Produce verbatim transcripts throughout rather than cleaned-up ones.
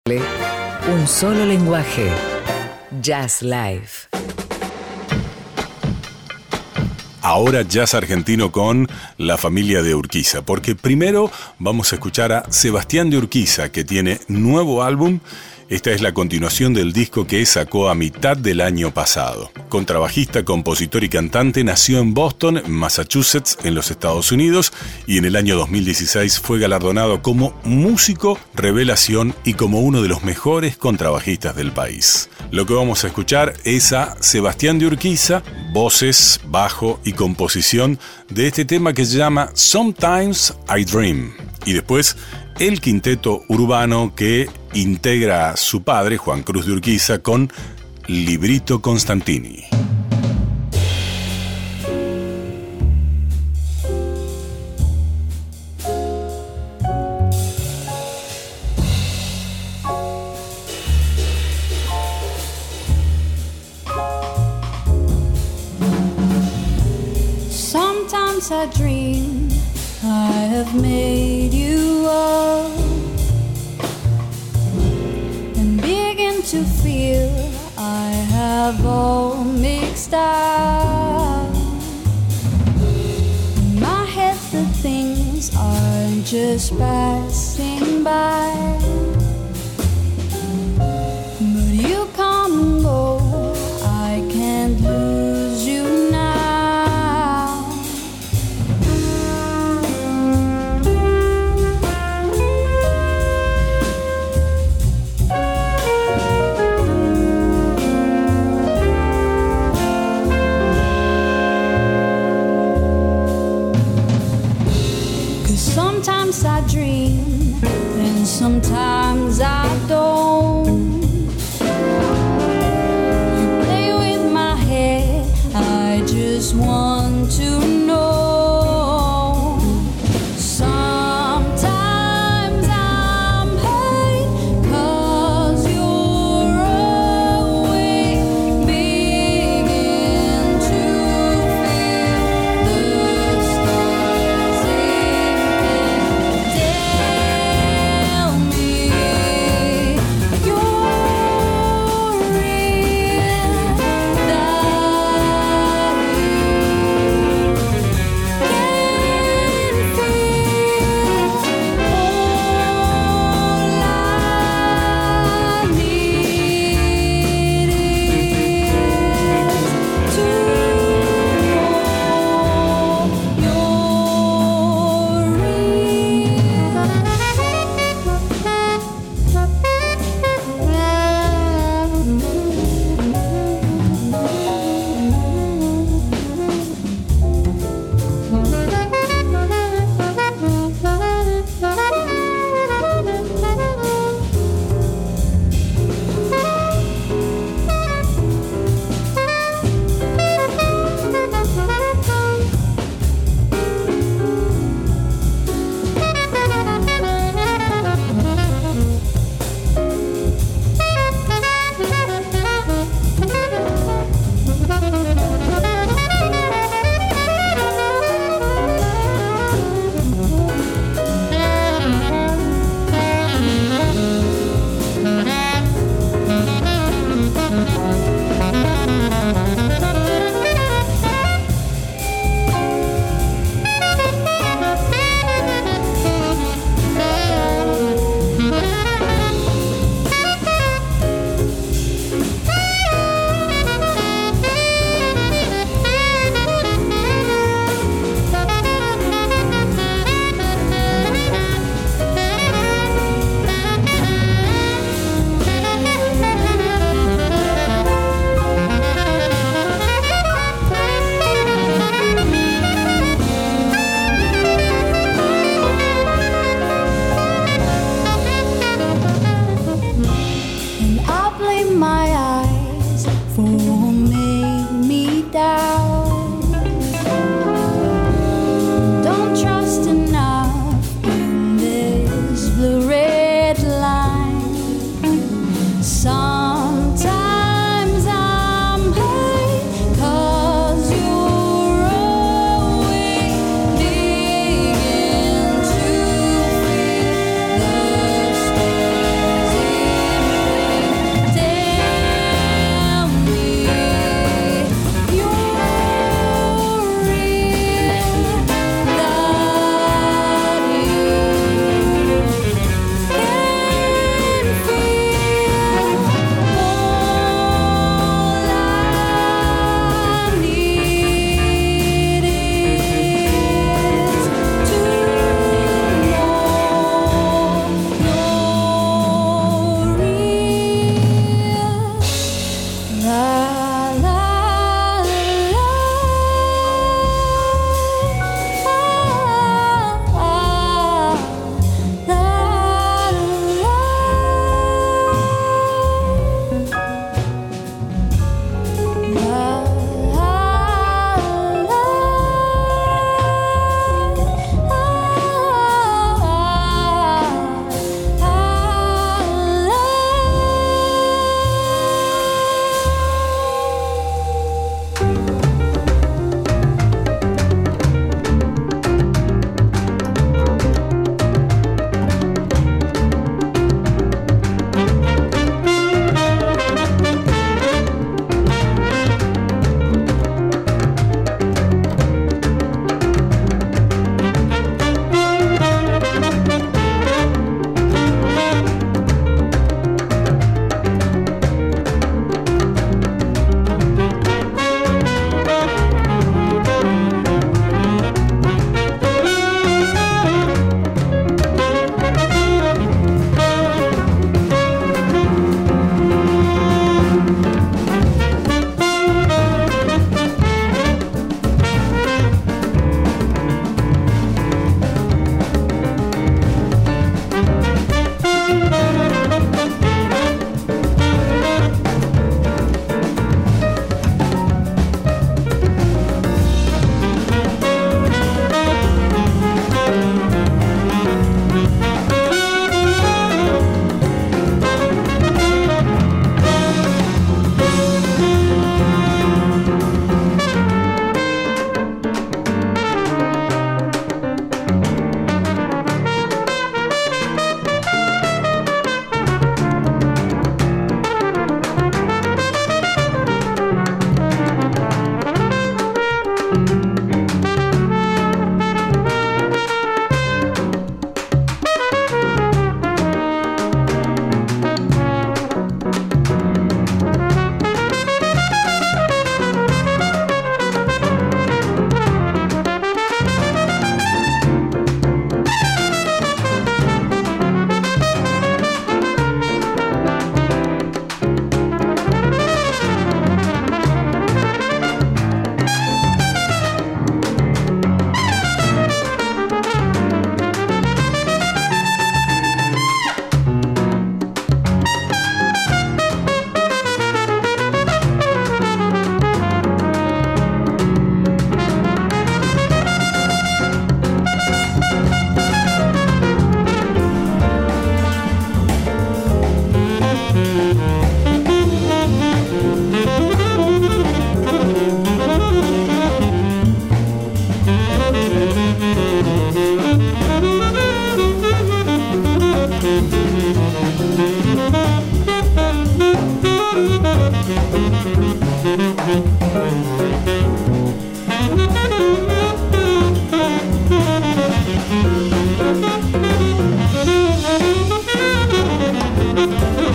Un solo lenguaje. Jazz Live. Ahora jazz argentino con la familia de Urquiza, porque primero vamos a escuchar a Sebastián de Urquiza, que tiene nuevo álbum. Esta es la continuación del disco que sacó a mitad del año pasado. Contrabajista, compositor y cantante, nació en Boston, Massachusetts, en los Estados Unidos, y en el año dos mil dieciséis fue galardonado como músico revelación y como uno de los mejores contrabajistas del país. Lo que vamos a escuchar es a Sebastián de Urquiza, voces, bajo y composición de este tema que se llama Sometimes I Dream. Y después el quinteto urbano que integra a su padre, Juan Cruz de Urquiza, con Librito Constantini. Sometimes I dream I have made you up and begin to feel I have all mixed up. In my head the things are just passing by, but you come and go, I can't lose you now. Sometimes I dream, and sometimes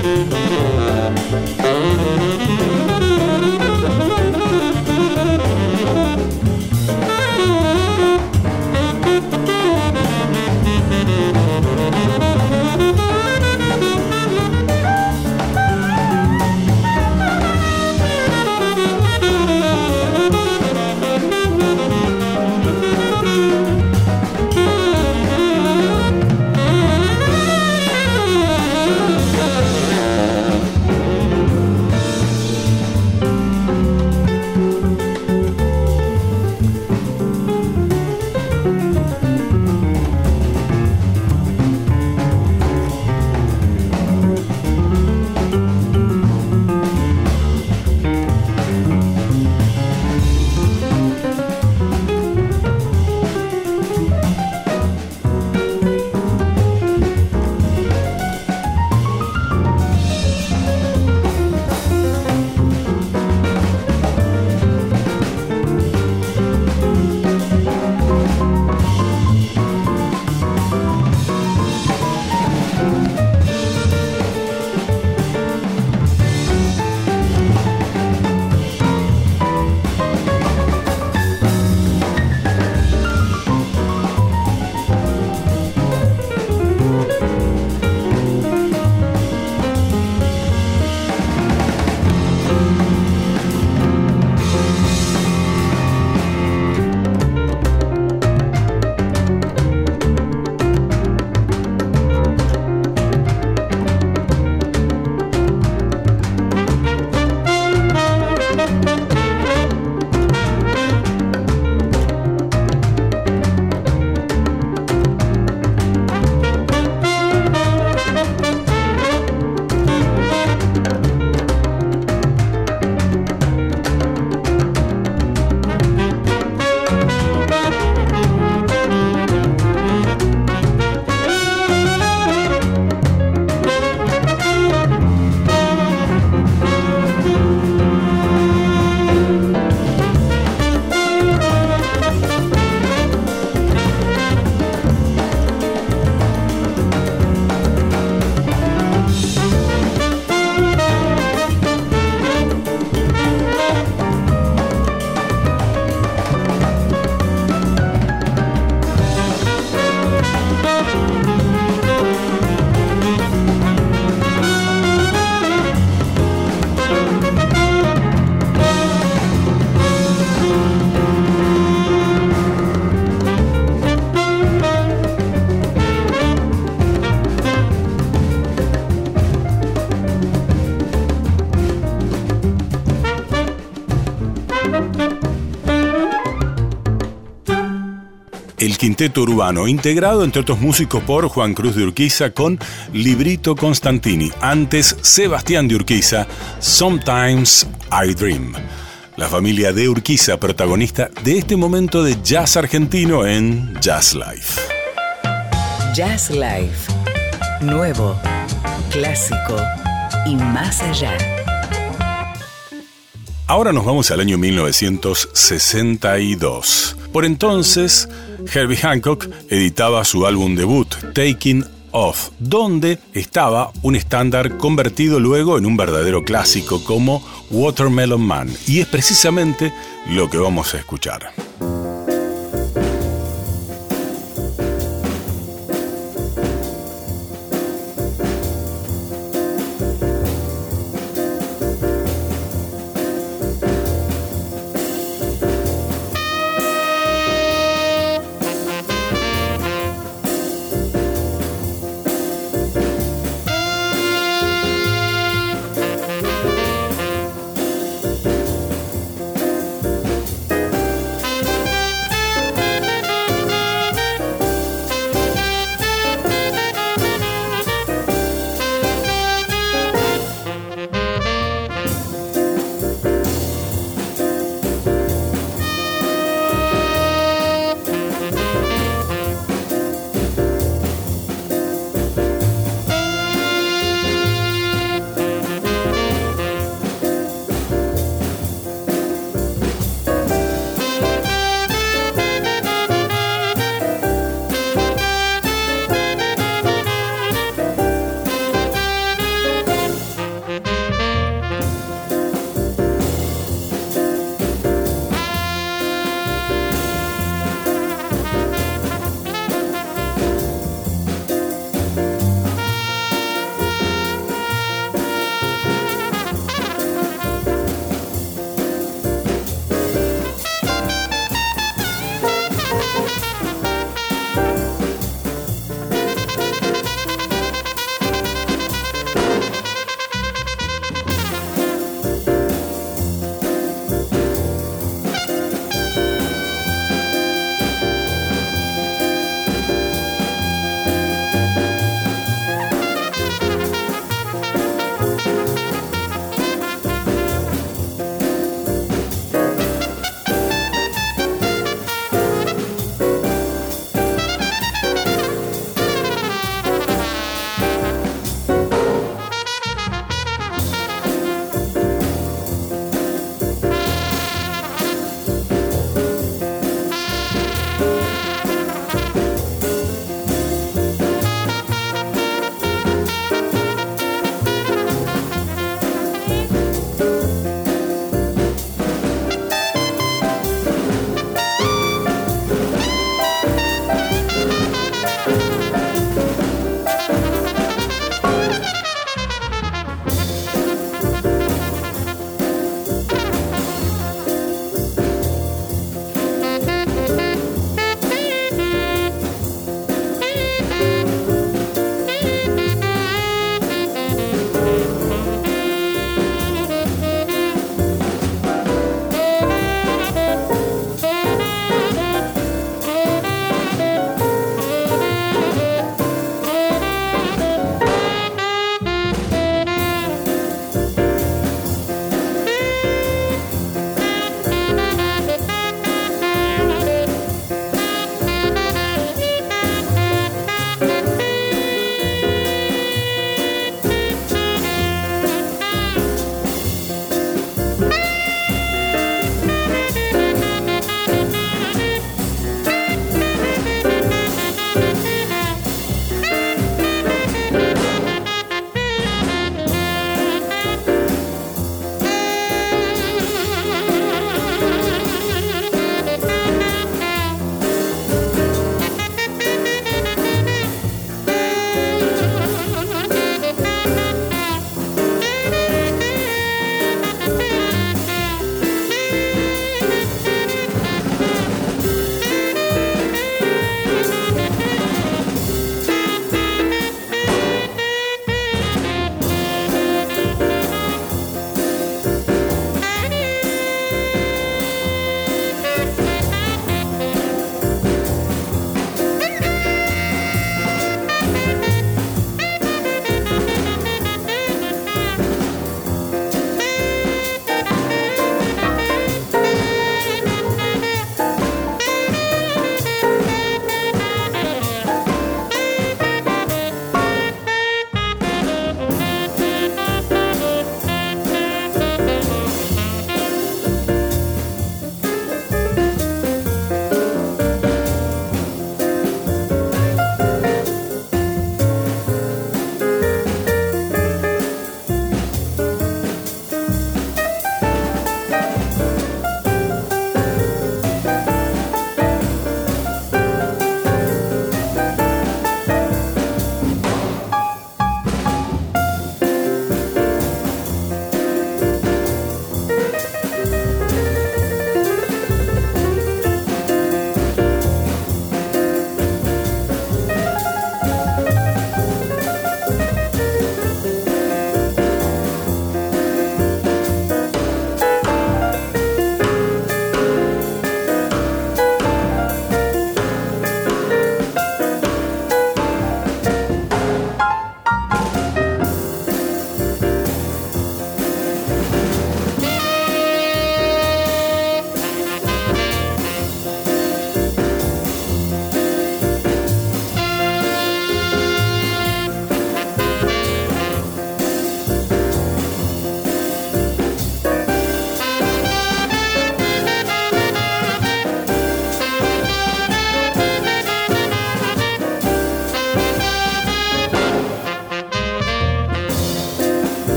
el Quinteto Urbano, integrado entre otros músicos por Juan Cruz de Urquiza con Librito Constantini, antes Sebastián de Urquiza, Sometimes I Dream. La familia de Urquiza, protagonista de este momento de jazz argentino en Jazz Life. Jazz Life, nuevo, clásico y más allá. Ahora nos vamos al año mil novecientos sesenta y dos. Por entonces, Herbie Hancock editaba su álbum debut, Taking Off, donde estaba un estándar convertido luego en un verdadero clásico como Watermelon Man, y es precisamente lo que vamos a escuchar.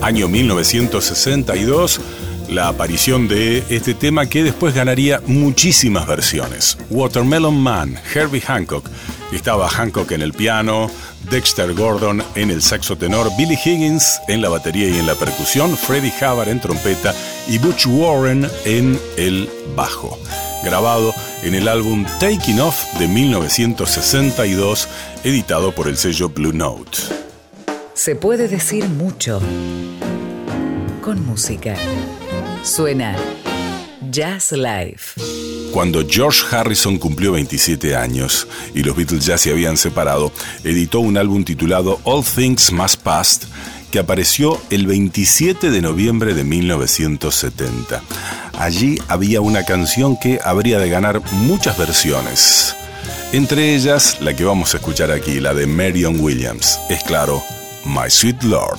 Año mil novecientos sesenta y dos, la aparición de este tema que después ganaría muchísimas versiones. Watermelon Man, Herbie Hancock. Estaba Hancock en el piano, Dexter Gordon en el saxo tenor, Billy Higgins en la batería y en la percusión, Freddie Hubbard en trompeta y Butch Warren en el bajo. Grabado en el álbum Taking Off de mil novecientos sesenta y dos, editado por el sello Blue Note. Se puede decir mucho con música. Suena Jazz Live. Cuando George Harrison cumplió veintisiete años y los Beatles ya se habían separado, editó un álbum titulado All Things Must Pass, que apareció el veintisiete de noviembre de mil novecientos setenta. Allí había una canción que habría de ganar muchas versiones. Entre ellas, la que vamos a escuchar aquí, la de Marion Williams. Es claro, My Sweet Lord.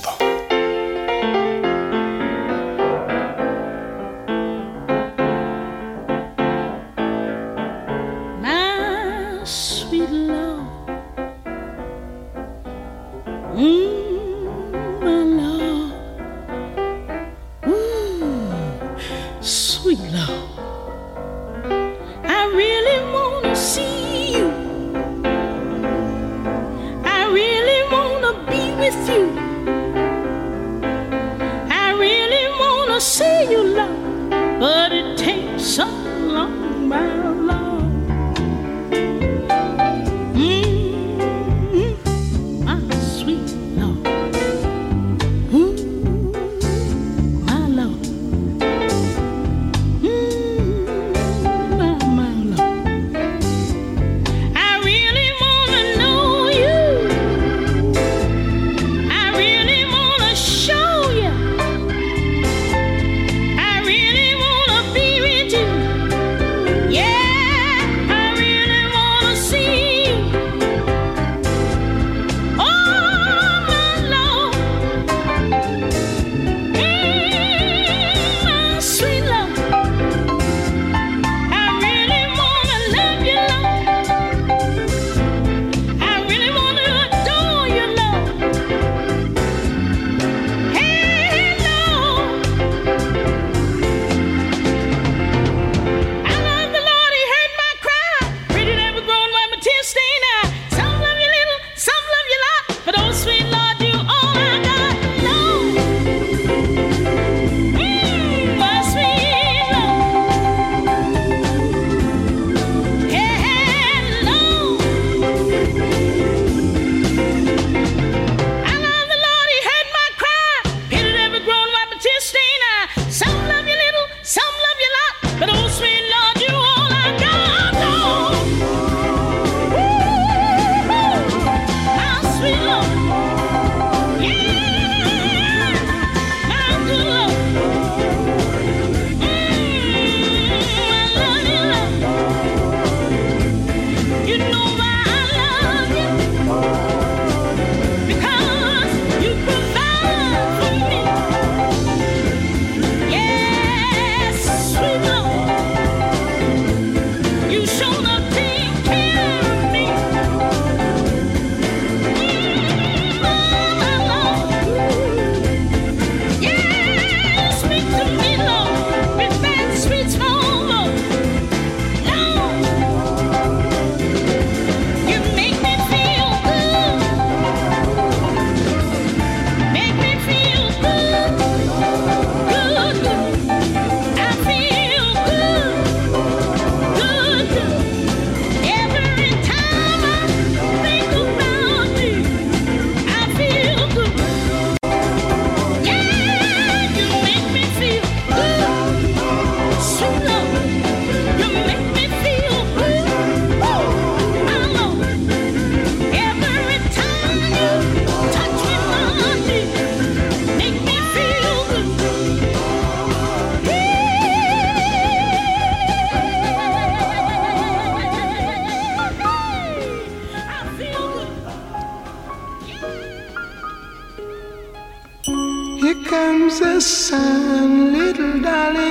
comes the sun, little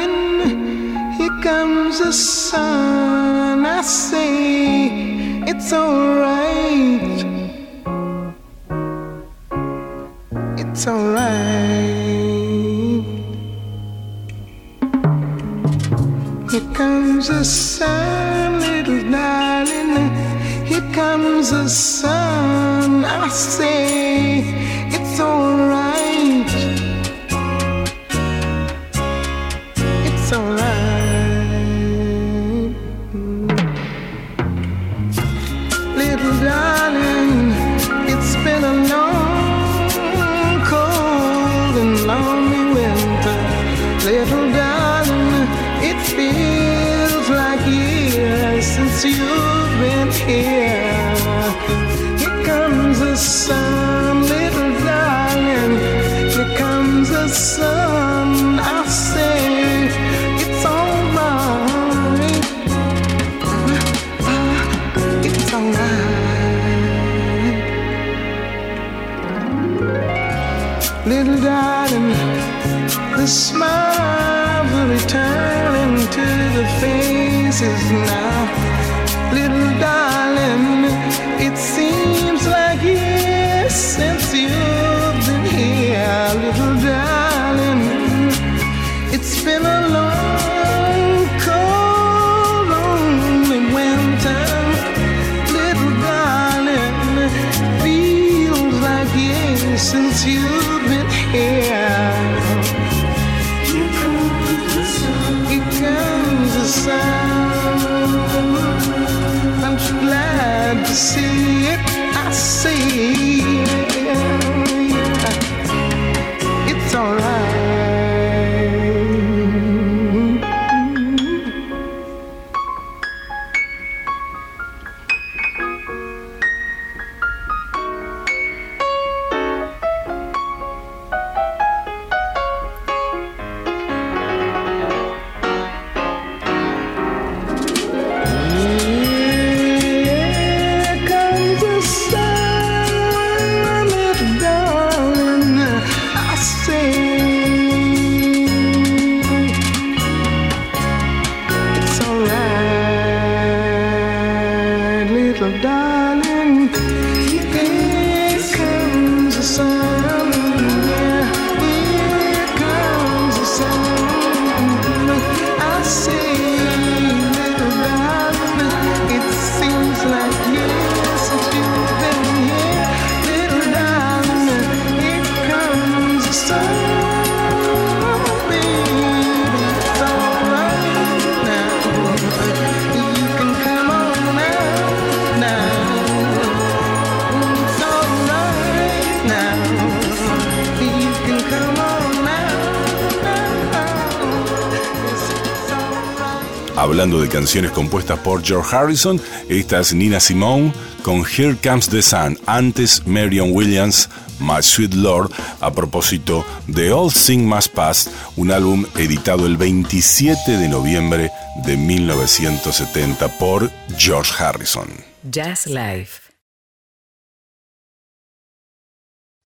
darling. Here comes the sun. I say it's alright. It's alright. comes the sun, little darling. Here comes the sun. I say it's alright. It's alright. Little darling, it's been a long, cold and lonely winter. Little darling, it feels like years since you've been here. Here comes the sun, little darling. Here comes the sun. I say it's alright. It's alright. Little darling, the smiles are returning to the faces now. Little darling, it seems like years since you've been here. Little darling, it's been a long, cold, lonely winter. Little darling, feels like years since you've been here. Here comes the sun. Here comes the sun. I'm so glad to see it. I see it. It's alright. Hablando de canciones compuestas por George Harrison, esta es Nina Simone con Here Comes the Sun, antes Marion Williams, My Sweet Lord, a propósito de All Things Must Pass, un álbum editado el veintisiete de noviembre de mil novecientos setenta por George Harrison. Jazz Live.